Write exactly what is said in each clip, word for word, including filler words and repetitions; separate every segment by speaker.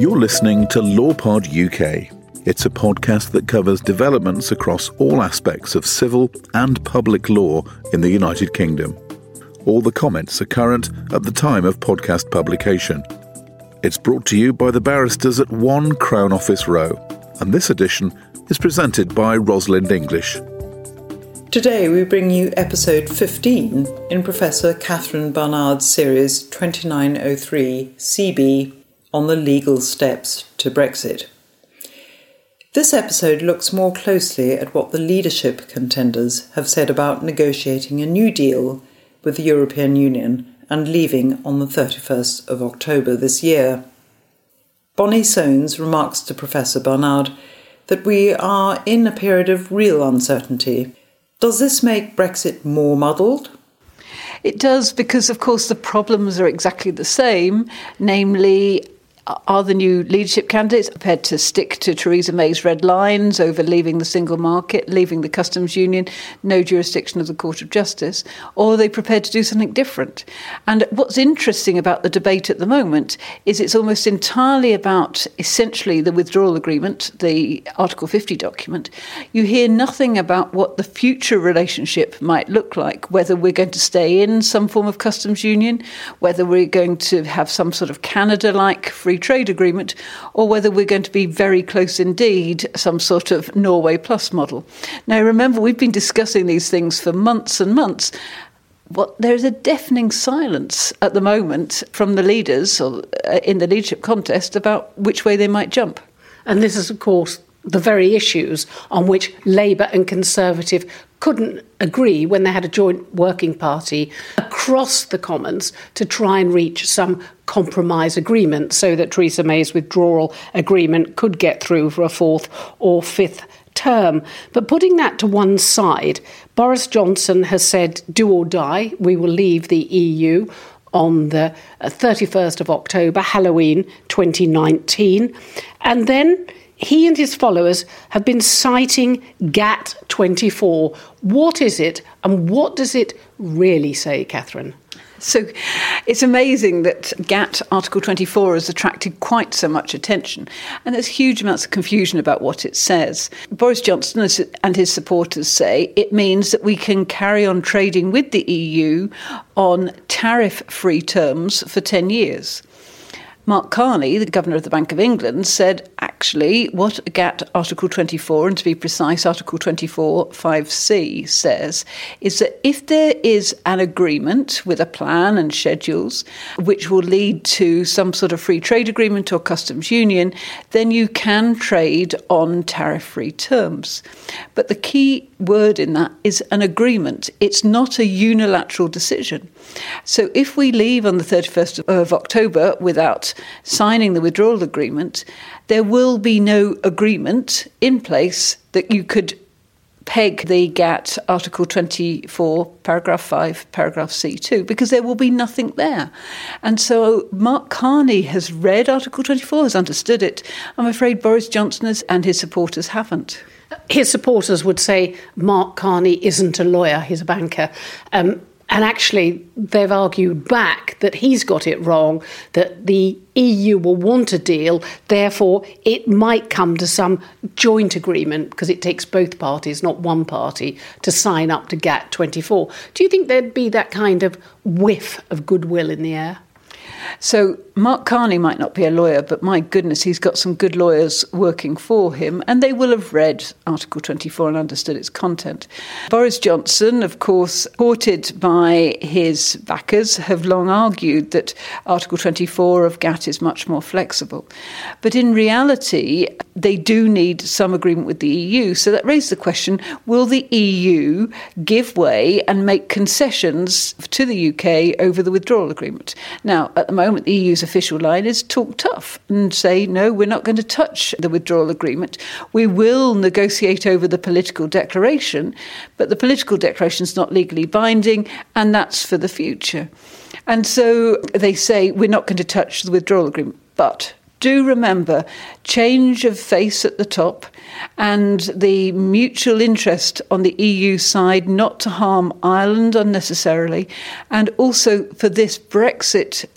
Speaker 1: You're listening to LawPod U K. It's a podcast that covers developments across all aspects of civil and public law in the United Kingdom. All the comments are current at the time of podcast publication. It's brought to you by the barristers at One Crown Office Row, and this edition is presented by Rosalind English.
Speaker 2: Today we bring you episode fifteen in Professor Catherine Barnard's series twenty-nine oh three C B on the legal steps to Brexit. This episode looks more closely at what the leadership contenders have said about negotiating a new deal with the European Union and leaving on the thirty-first of October this year. Bonnie Soanes remarks to Professor Barnard that we are in a period of real uncertainty. Does this make Brexit more muddled?
Speaker 3: It does, because of course the problems are exactly the same, namely, are the new leadership candidates prepared to stick to Theresa May's red lines over leaving the single market, leaving the customs union, no jurisdiction of the Court of Justice, or are they prepared to do something different? And what's interesting about the debate at the moment is it's almost entirely about essentially the withdrawal agreement, the Article fifty document. You hear nothing about what the future relationship might look like, whether we're going to stay in some form of customs union, whether we're going to have some sort of Canada-like free trade agreement, or whether we're going to be very close indeed, some sort of Norway Plus model. Now, remember, we've been discussing these things for months and months. What, there's a deafening silence at the moment from the leaders or uh, in the leadership contest about which way they might jump.
Speaker 4: And this is, of course, the very issues on which Labour and Conservative couldn't agree when they had a joint working party across the Commons to try and reach some compromise agreement so that Theresa May's withdrawal agreement could get through for a fourth or fifth term. But putting that to one side, Boris Johnson has said, do or die, we will leave the E U on the thirty-first of October, Halloween twenty nineteen. And then he and his followers have been citing G A T T twenty-four. What is it, and what does it really say, Catherine?
Speaker 3: So it's amazing that G A T T Article twenty-four has attracted quite so much attention, and there's huge amounts of confusion about what it says. Boris Johnson and his supporters say it means that we can carry on trading with the E U on tariff-free terms for ten years. Mark Carney, the Governor of the Bank of England, said actually what G A T T Article twenty-four, and to be precise, Article twenty-four five C says, is that if there is an agreement with a plan and schedules which will lead to some sort of free trade agreement or customs union, then you can trade on tariff-free terms. But the key word in that is an agreement. It's not a unilateral decision. So if we leave on the thirty-first of October without signing the withdrawal agreement, there will be no agreement in place that you could peg the G A T T Article twenty-four, paragraph five, paragraph C two, because there will be nothing there. And so Mark Carney has read Article twenty-four, has understood it. I'm afraid Boris Johnson has, and his supporters haven't.
Speaker 4: His supporters would say Mark Carney isn't a lawyer, he's a banker. Um, And actually, they've argued back that he's got it wrong, that the E U will want a deal, therefore it might come to some joint agreement, because it takes both parties, not one party, to sign up to G A T T twenty-four. Do you think there'd be that kind of whiff of goodwill in the air?
Speaker 3: So Mark Carney might not be a lawyer, but my goodness, he's got some good lawyers working for him, and they will have read Article twenty-four and understood its content. Boris Johnson, of course, supported by his backers, have long argued that Article twenty-four of G A T T is much more flexible. But in reality, they do need some agreement with the E U. So that raises the question, will the E U give way and make concessions to the U K over the withdrawal agreement? Now, at the moment, the E U's official line is talk tough and say, no, we're not going to touch the withdrawal agreement. We will negotiate over the political declaration, but the political declaration is not legally binding, and that's for the future. And so they say, we're not going to touch the withdrawal agreement. But do remember, change of face at the top and the mutual interest on the E U side not to harm Ireland unnecessarily, and also for this Brexit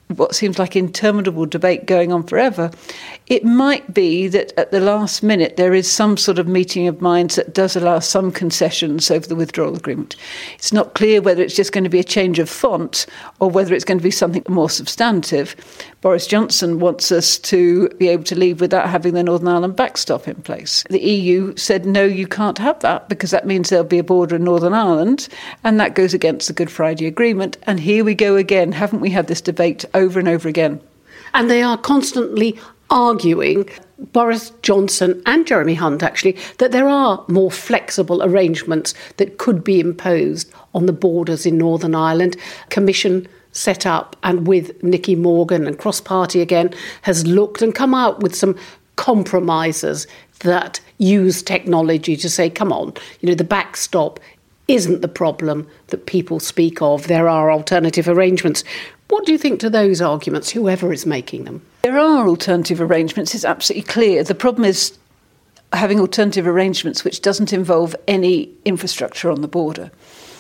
Speaker 3: what seems like interminable debate going on forever, it might be that at the last minute there is some sort of meeting of minds that does allow some concessions over the withdrawal agreement. It's not clear whether it's just going to be a change of font or whether it's going to be something more substantive. Boris Johnson wants us to be able to leave without having the Northern Ireland backstop in place. The E U said, no, you can't have that because that means there'll be a border in Northern Ireland, and that goes against the Good Friday Agreement. And here we go again. Haven't we had this debate over and over again?
Speaker 4: And they are constantly arguing, Boris Johnson and Jeremy Hunt actually, that there are more flexible arrangements that could be imposed on the borders in Northern Ireland. Commission set up and with Nicky Morgan and cross-party again has looked and come out with some compromises that use technology to say, come on, you know, the backstop isn't the problem that people speak of. There are alternative arrangements. What do you think to those arguments, whoever is making them?
Speaker 3: There are alternative arrangements, it's absolutely clear. The problem is having alternative arrangements which doesn't involve any infrastructure on the border.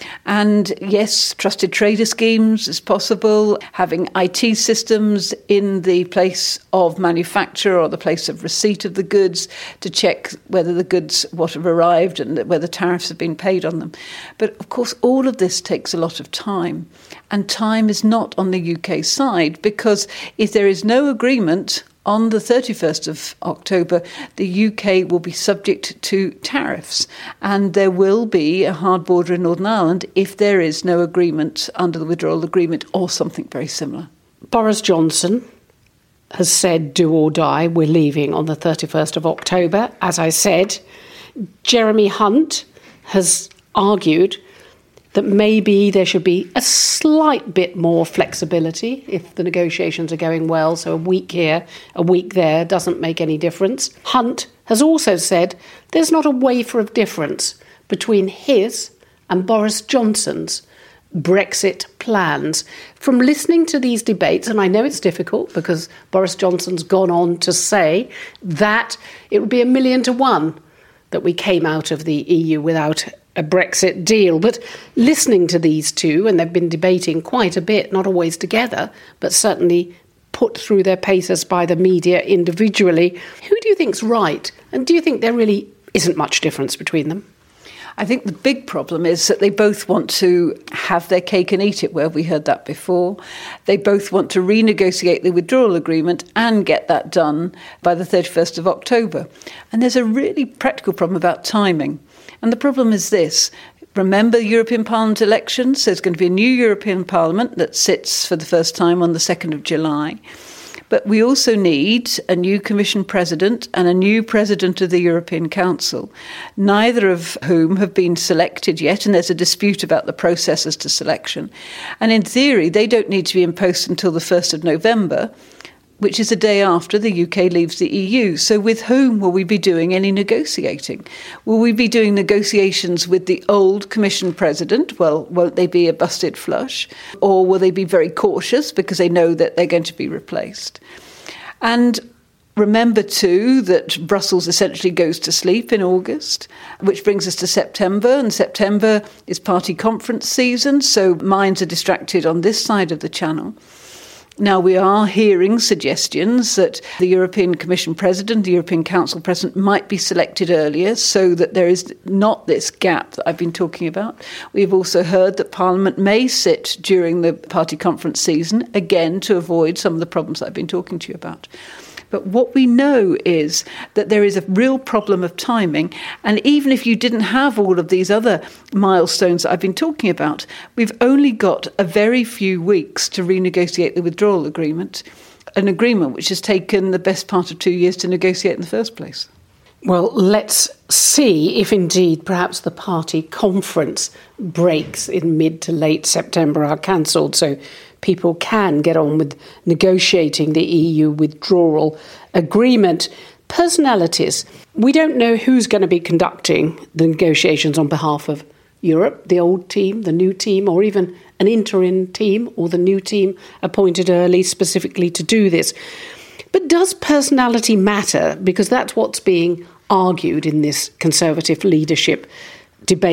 Speaker 3: And yes, trusted trader schemes is possible, having I T systems in the place of manufacture or the place of receipt of the goods to check whether the goods, what have arrived and whether tariffs have been paid on them. But of course, all of this takes a lot of time. And time is not on the U K side, because if there is no agreement on the thirty-first of October, the U K will be subject to tariffs, and there will be a hard border in Northern Ireland if there is no agreement under the withdrawal agreement or something very similar.
Speaker 4: Boris Johnson has said, do or die, we're leaving on the thirty-first of October. As I said, Jeremy Hunt has argued that maybe there should be a slight bit more flexibility if the negotiations are going well. So a week here, a week there doesn't make any difference. Hunt has also said there's not a wafer of difference between his and Boris Johnson's Brexit plans. From listening to these debates, and I know it's difficult because Boris Johnson's gone on to say that it would be a million to one that we came out of the E U without a Brexit deal. But listening to these two, and they've been debating quite a bit, not always together, but certainly put through their paces by the media individually, who do you think's right? And do you think there really isn't much difference between them?
Speaker 3: I think the big problem is that they both want to have their cake and eat it, where we heard that before. They both want to renegotiate the withdrawal agreement and get that done by the thirty-first of October. And there's a really practical problem about timing. And the problem is this. Remember European Parliament elections? There's going to be a new European Parliament that sits for the first time on the second of July. But we also need a new Commission President and a new President of the European Council, neither of whom have been selected yet, and there's a dispute about the process as to selection. And in theory, they don't need to be in post until the first of November, which is the day after the U K leaves the E U. So with whom will we be doing any negotiating? Will we be doing negotiations with the old Commission President? Well, won't they be a busted flush? Or will they be very cautious because they know that they're going to be replaced? And remember, too, that Brussels essentially goes to sleep in August, which brings us to September. And September is party conference season, so minds are distracted on this side of the channel. Now, we are hearing suggestions that the European Commission President, the European Council President might be selected earlier so that there is not this gap that I've been talking about. We've also heard that Parliament may sit during the party conference season, again, to avoid some of the problems that I've been talking to you about. But what we know is that there is a real problem of timing. And even if you didn't have all of these other milestones that I've been talking about, we've only got a very few weeks to renegotiate the withdrawal agreement, an agreement which has taken the best part of two years to negotiate in the first place.
Speaker 4: Well, let's see if indeed perhaps the party conference breaks in mid to late September are cancelled, so people can get on with negotiating the E U withdrawal agreement. Personalities. We don't know who's going to be conducting the negotiations on behalf of Europe, the old team, the new team, or even an interim team or the new team appointed early specifically to do this. But does personality matter? Because that's what's being argued in this Conservative leadership debate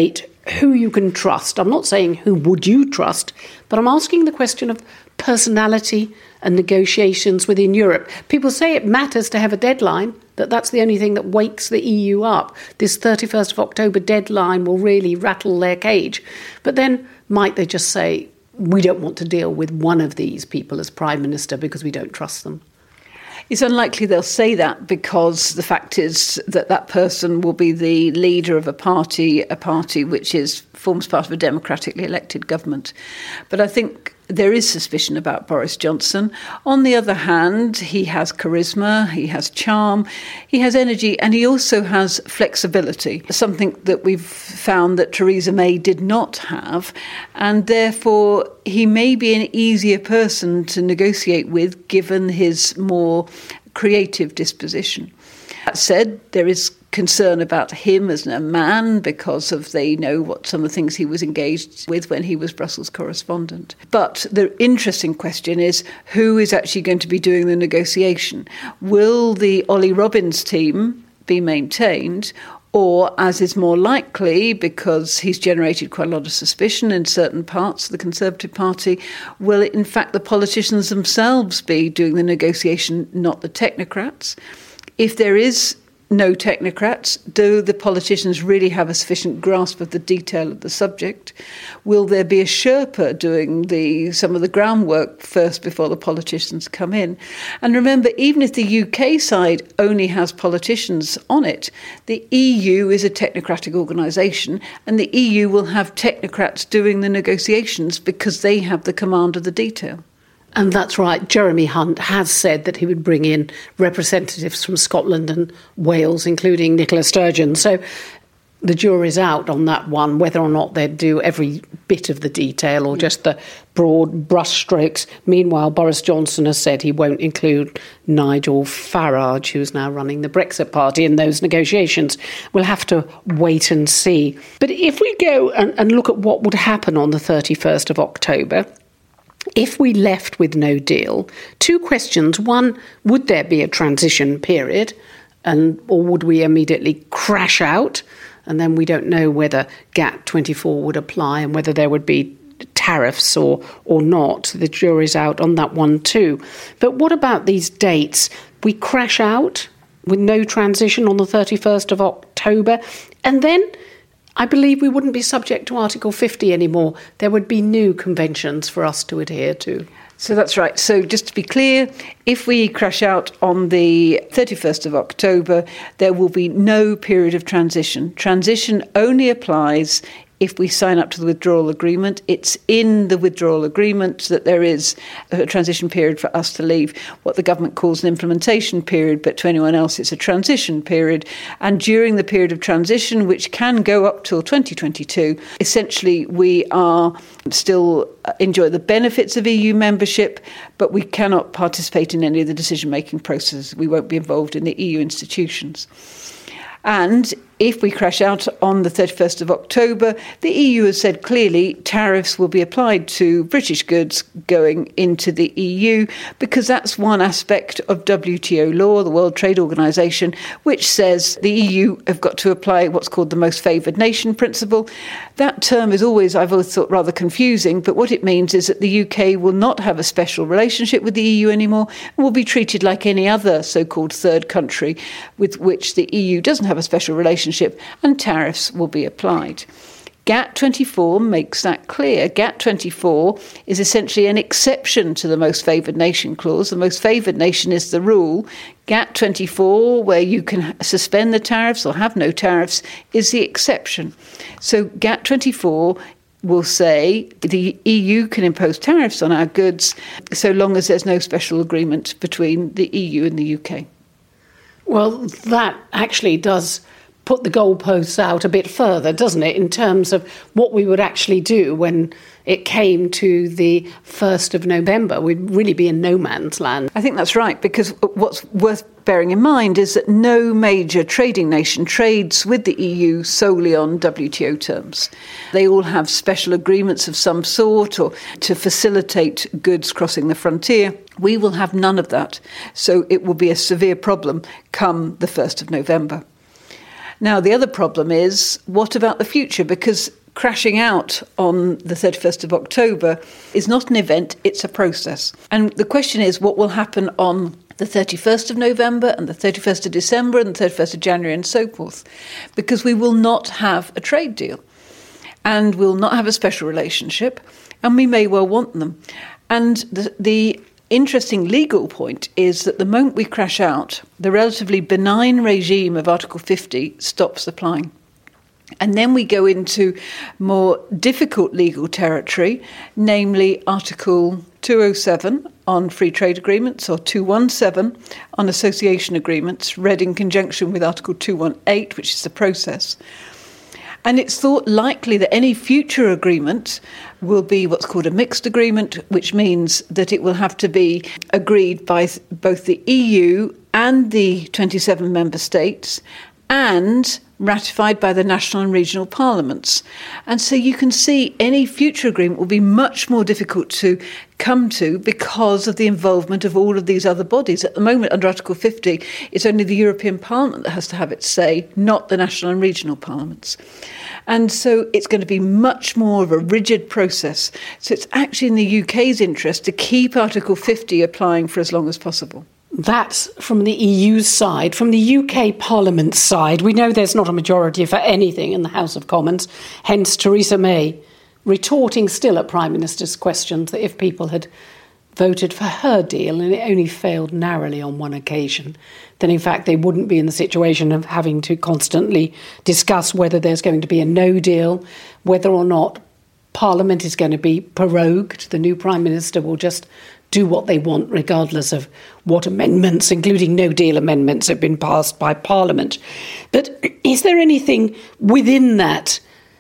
Speaker 4: who you can trust. I'm not saying who would you trust, but I'm asking the question of personality and negotiations within Europe. People say it matters to have a deadline, that that's the only thing that wakes the E U up. This thirty-first of October deadline will really rattle their cage. But then might they just say, we don't want to deal with one of these people as Prime Minister because we don't trust them?
Speaker 3: It's unlikely they'll say that, because the fact is that that person will be the leader of a party, a party which is forms part of a democratically elected government. But I think there is suspicion about Boris Johnson. On the other hand, he has charisma, he has charm, he has energy, and he also has flexibility, something that we've found that Theresa May did not have, and therefore he may be an easier person to negotiate with given his more creative disposition. That said, there is concern about him as a man because of they know what some of the things he was engaged with when he was Brussels correspondent. But the interesting question is who is actually going to be doing the negotiation? Will the Ollie Robbins team be maintained, or, as is more likely, because he's generated quite a lot of suspicion in certain parts of the Conservative Party, will it, in fact, the politicians themselves be doing the negotiation, not the technocrats? If there is no technocrats, do the politicians really have a sufficient grasp of the detail of the subject? Will there be a Sherpa doing the some of the groundwork first before the politicians come in? And remember, even if the U K side only has politicians on it, the E U is a technocratic organisation, and the E U will have technocrats doing the negotiations because they have the command of the detail.
Speaker 4: And that's right. Jeremy Hunt has said that he would bring in representatives from Scotland and Wales, including Nicola Sturgeon. So the jury's out on that one, whether or not they'd do every bit of the detail or just the broad brushstrokes. Meanwhile, Boris Johnson has said he won't include Nigel Farage, who's now running the Brexit Party, in those negotiations. We'll have to wait and see. But if we go and, and look at what would happen on the thirty-first of October, if we left with no deal, two questions. One, would there be a transition period, and or would we immediately crash out? And then we don't know whether G A T T twenty-four would apply and whether there would be tariffs or, or not. The jury's out on that one too. But what about these dates? We crash out with no transition on the thirty-first of October, and then I believe we wouldn't be subject to Article fifty anymore. There would be new conventions for us to adhere to.
Speaker 3: So that's right. So just to be clear, if we crash out on the thirty-first of October, there will be no period of transition. Transition only applies if we sign up to the withdrawal agreement. It's in the withdrawal agreement that there is a transition period for us to leave, what the government calls an implementation period, but to anyone else it's a transition period. And during the period of transition, which can go up till twenty twenty-two, essentially we are still enjoy the benefits of E U membership, but we cannot participate in any of the decision-making processes. We won't be involved in the E U institutions. And if we crash out on the thirty-first of October, the E U has said clearly tariffs will be applied to British goods going into the E U, because that's one aspect of W T O law, the World Trade Organization, which says the E U have got to apply what's called the most favoured nation principle. That term is always, I've always thought, rather confusing, but what it means is that the U K will not have a special relationship with the E U anymore and will be treated like any other so-called third country with which the E U doesn't have a special relationship, and tariffs will be applied. G A T T twenty-four makes that clear. G A T T twenty-four is essentially an exception to the most favoured nation clause. The most favoured nation is the rule. G A T T twenty-four, where you can suspend the tariffs or have no tariffs, is the exception. So G A T T twenty-four will say the E U can impose tariffs on our goods so long as there's no special agreement between the E U and the U K.
Speaker 4: Well, that actually does put the goalposts out a bit further, doesn't it, in terms of what we would actually do when it came to the first of November. We'd really be in no man's land.
Speaker 3: I think that's right, because what's worth bearing in mind is that no major trading nation trades with the E U solely on W T O terms. They all have special agreements of some sort or to facilitate goods crossing the frontier. We will have none of that, so it will be a severe problem come the first of November. Now, the other problem is, what about the future? Because crashing out on the thirty-first of October is not an event, it's a process. And the question is what will happen on the thirty-first of November and the thirty-first of December and the thirty-first of January and so forth, because we will not have a trade deal and we'll not have a special relationship, and we may well want them. And the, the interesting legal point is that the moment we crash out, the relatively benign regime of Article fifty stops applying. And then we go into more difficult legal territory, namely Article two oh seven on free trade agreements or two seventeen on association agreements, read in conjunction with Article two eighteen, which is the process. And it's thought likely that any future agreement will be what's called a mixed agreement, which means that it will have to be agreed by both the E U and the twenty-seven member states and ratified by the national and regional parliaments. And so you can see any future agreement will be much more difficult to come to because of the involvement of all of these other bodies. At the moment, under Article fifty, it's only the European Parliament that has to have its say, not the national and regional parliaments. And so it's going to be much more of a rigid process. So it's actually in the U K's interest to keep Article fifty applying for as long as possible.
Speaker 4: That's from the E U's side. From the U K Parliament's side, we know there's not a majority for anything in the House of Commons, hence Theresa May retorting still at Prime Minister's questions that if people had voted for her deal and it only failed narrowly on one occasion, then in fact they wouldn't be in the situation of having to constantly discuss whether there's going to be a no deal, whether or not Parliament is going to be prorogued. The new Prime Minister will just do what they want, regardless of what amendments, including no-deal amendments, have been passed by Parliament. But is there anything within that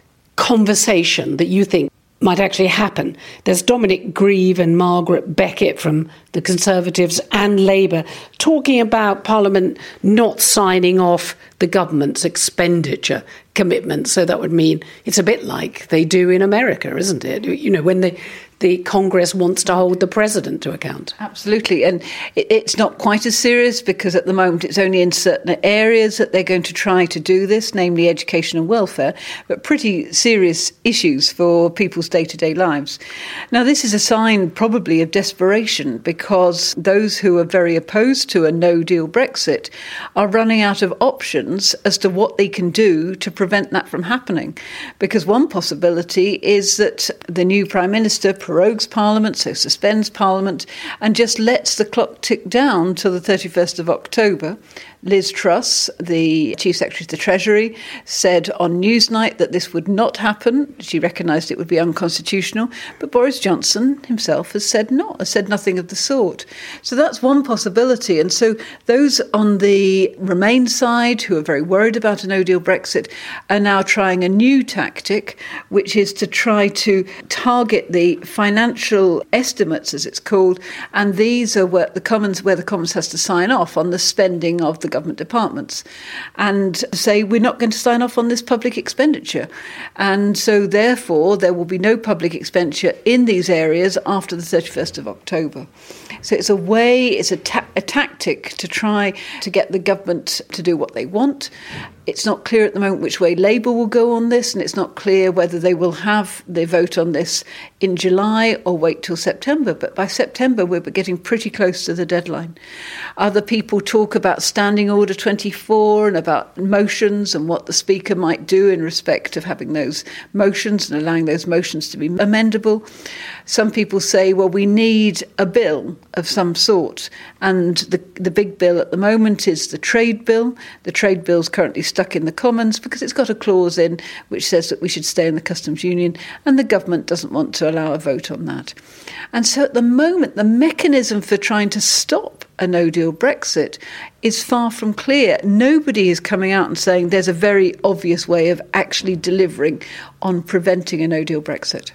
Speaker 4: conversation that you think might actually happen? There's Dominic Grieve and Margaret Beckett from the Conservatives and Labour talking about Parliament not signing off the government's expenditure commitments. So that would mean it's a bit like they do in America, isn't it? You know, when they... the Congress wants to hold the president to account.
Speaker 3: Absolutely. And it, it's not quite as serious because at the moment it's only in certain areas that they're going to try to do this, namely education and welfare, but pretty serious issues for people's day-to-day lives. Now, this is a sign probably of desperation because those who are very opposed to a no-deal Brexit are running out of options as to what they can do to prevent that from happening. Because one possibility is that the new Prime Minister prorogues Parliament, so suspends Parliament, and just lets the clock tick down till the thirty-first of October. Liz Truss, the Chief Secretary of the Treasury, said on Newsnight that this would not happen. She recognised it would be unconstitutional. But Boris Johnson himself has said not, has said nothing of the sort. So that's one possibility. And so those on the Remain side who are very worried about a no-deal Brexit are now trying a new tactic, which is to try to target the financial estimates, as it's called, and these are where the Commons, where the Commons has to sign off on the spending of the government departments and say we're not going to sign off on this public expenditure. And so therefore there will be no public expenditure in these areas after the thirty-first of October. So it's a way, it's a, ta- a tactic to try to get the government to do what they want. It's not clear at the moment which way Labour will go on this, and it's not clear whether they will have the vote on this in July or wait till September. But by September, we're getting pretty close to the deadline. Other people talk about Standing Order twenty-four and about motions and what the Speaker might do in respect of having those motions and allowing those motions to be amendable. Some people say, well, we need a bill of some sort. And the, the big bill at the moment is the trade bill. The trade bill is currently stuck in the Commons because it's got a clause in which says that we should stay in the customs union, and the government doesn't want to allow a vote on that. And so at the moment, the mechanism for trying to stop a no-deal Brexit is far from clear. Nobody is coming out and saying there's a very obvious way of actually delivering on preventing a no-deal Brexit.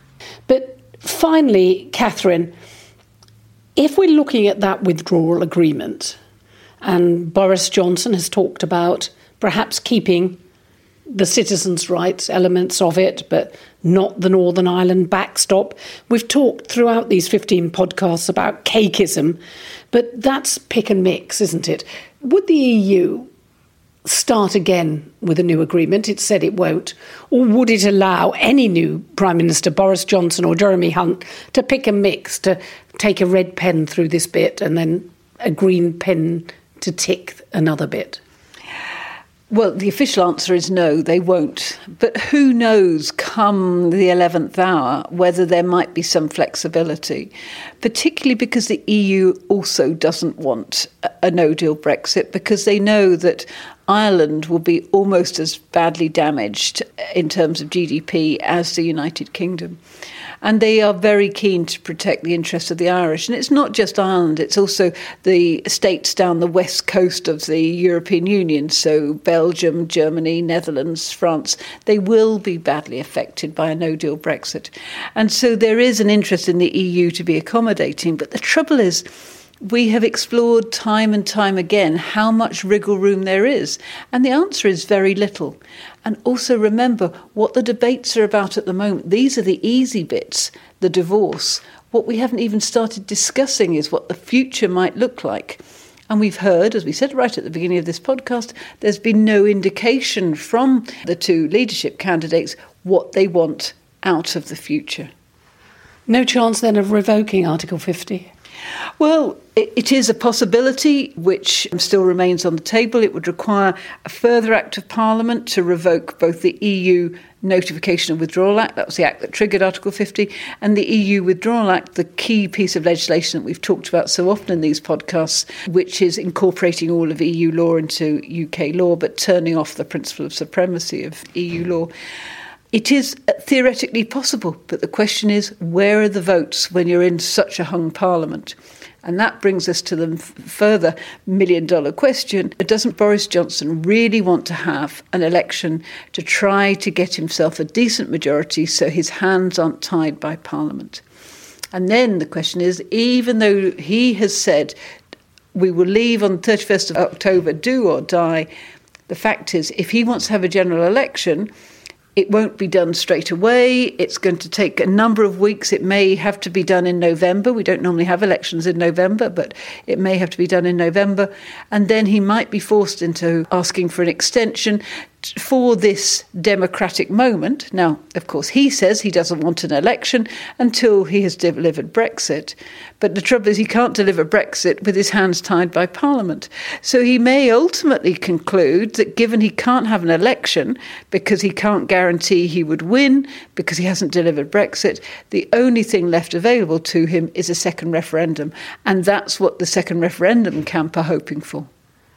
Speaker 4: But finally, Catherine, if we're looking at that withdrawal agreement, and Boris Johnson has talked about perhaps keeping the citizens' rights elements of it, but not the Northern Ireland backstop. We've talked throughout these fifteen podcasts about cakeism, but that's pick and mix, isn't it? Would the E U start again with a new agreement? It said it won't. Or would it allow any new Prime Minister, Boris Johnson or Jeremy Hunt, to pick a mix, to take a red pen through this bit and then a green pen to tick another bit?
Speaker 3: Well, the official answer is no, they won't. But who knows, come the eleventh hour, whether there might be some flexibility, particularly because the E U also doesn't want a no-deal Brexit, because they know that Ireland will be almost as badly damaged in terms of G D P as the United Kingdom. And they are very keen to protect the interests of the Irish. And it's not just Ireland, it's also the states down the west coast of the European Union. So Belgium, Germany, Netherlands, France, they will be badly affected by a no-deal Brexit. And so there is an interest in the E U to be accommodating. But the trouble is, we have explored time and time again how much wriggle room there is. And the answer is very little. And also remember what the debates are about at the moment. These are the easy bits, the divorce. What we haven't even started discussing is what the future might look like. And we've heard, as we said right at the beginning of this podcast, there's been no indication from the two leadership candidates what they want out of the future.
Speaker 4: No chance then of revoking Article fifty?
Speaker 3: Well, it, it is a possibility which still remains on the table. It would require a further act of Parliament to revoke both the E U Notification and Withdrawal Act, that was the act that triggered Article fifty, and the E U Withdrawal Act, the key piece of legislation that we've talked about so often in these podcasts, which is incorporating all of E U law into U K law, but turning off the principle of supremacy of E U law. It is theoretically possible, but the question is, where are the votes when you're in such a hung parliament? And that brings us to the f- further million-dollar question. Doesn't Boris Johnson really want to have an election to try to get himself a decent majority so his hands aren't tied by Parliament? And then the question is, even though he has said we will leave on the thirty-first of October, do or die, the fact is, if he wants to have a general election, it won't be done straight away. It's going to take a number of weeks. It may have to be done in November. We don't normally have elections in November, but it may have to be done in November. And then he might be forced into asking for an extension for this democratic moment. Now, of course, he says he doesn't want an election until he has delivered Brexit. But the trouble is he can't deliver Brexit with his hands tied by Parliament. So he may ultimately conclude that given he can't have an election because he can't guarantee he would win because he hasn't delivered Brexit, the only thing left available to him is a second referendum. And that's what the second referendum camp are hoping for.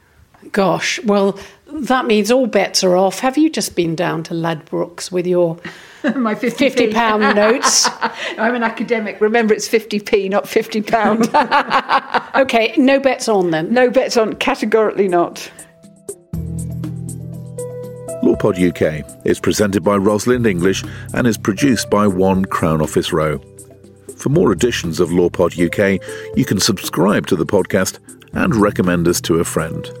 Speaker 4: Gosh, well, that means all bets are off. Have you just been down to Ladbrokes with your
Speaker 3: my fifty
Speaker 4: pound notes?
Speaker 3: I'm an academic. Remember, it's fifty p, not fifty pounds.
Speaker 4: OK, no bets on then?
Speaker 3: No bets on, categorically not.
Speaker 1: LawPod U K is presented by Rosalind English and is produced by One Crown Office Row. For more editions of LawPod U K, you can subscribe to the podcast and recommend us to a friend.